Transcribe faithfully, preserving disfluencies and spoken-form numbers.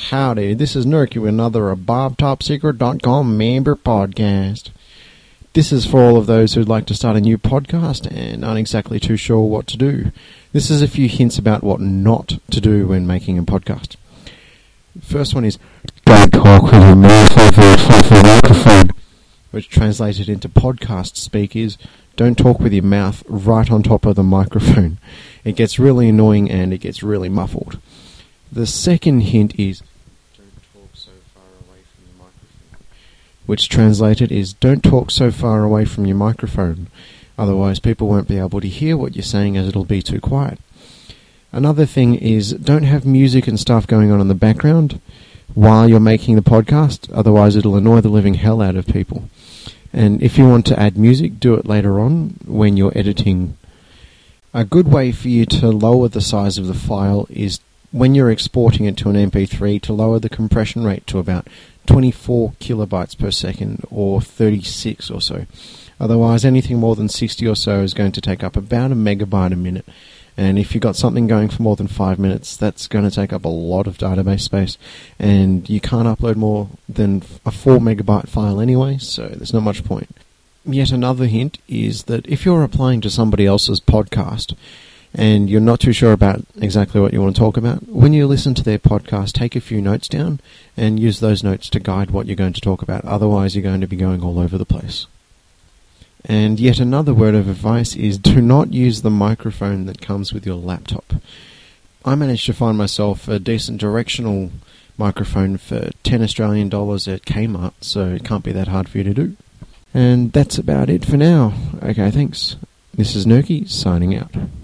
Howdy, this is Nerky with another Bob Top Secret dot com member podcast. This is for all of those who'd like to start a new podcast and aren't exactly too sure what to do. This is a few hints about what not to do when making a podcast. First one is, don't talk with your mouth over the microphone, which translated into podcast speak is, don't talk with your mouth right on top of the microphone. It gets really annoying and it gets really muffled. The second hint is, don't talk so far away from your microphone, which translated is, don't talk so far away from your microphone, otherwise people won't be able to hear what you're saying as it'll be too quiet. Another thing is, don't have music and stuff going on in the background while you're making the podcast, otherwise it'll annoy the living hell out of people. And if you want to add music, do it later on when you're editing. A good way for you to lower the size of the file is when you're exporting it to an M P three to lower the compression rate to about twenty-four kilobytes per second or thirty-six or so. Otherwise, anything more than sixty or so is going to take up about a megabyte a minute. And if you've got something going for more than five minutes, that's going to take up a lot of database space. And you can't upload more than a four megabyte file anyway, so there's not much point. Yet another hint is that if you're applying to somebody else's podcast and you're not too sure about exactly what you want to talk about, when you listen to their podcast, take a few notes down and use those notes to guide what you're going to talk about. Otherwise, you're going to be going all over the place. And yet another word of advice is, do not use the microphone that comes with your laptop. I managed to find myself a decent directional microphone for ten Australian dollars at Kmart, so it can't be that hard for you to do. And that's about it for now. Okay, thanks. This is Nerky, signing out.